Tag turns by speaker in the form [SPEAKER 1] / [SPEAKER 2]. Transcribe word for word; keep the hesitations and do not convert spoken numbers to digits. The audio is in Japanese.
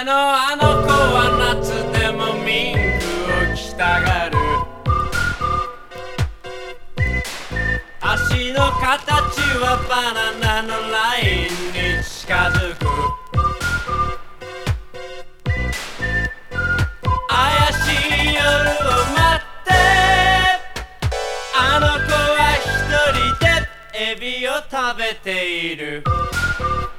[SPEAKER 1] のあの子は夏でもミンクを着たがる。足の形はバナナのラインに近づく。怪しい夜を待って、あの子は一人でエビを食べている。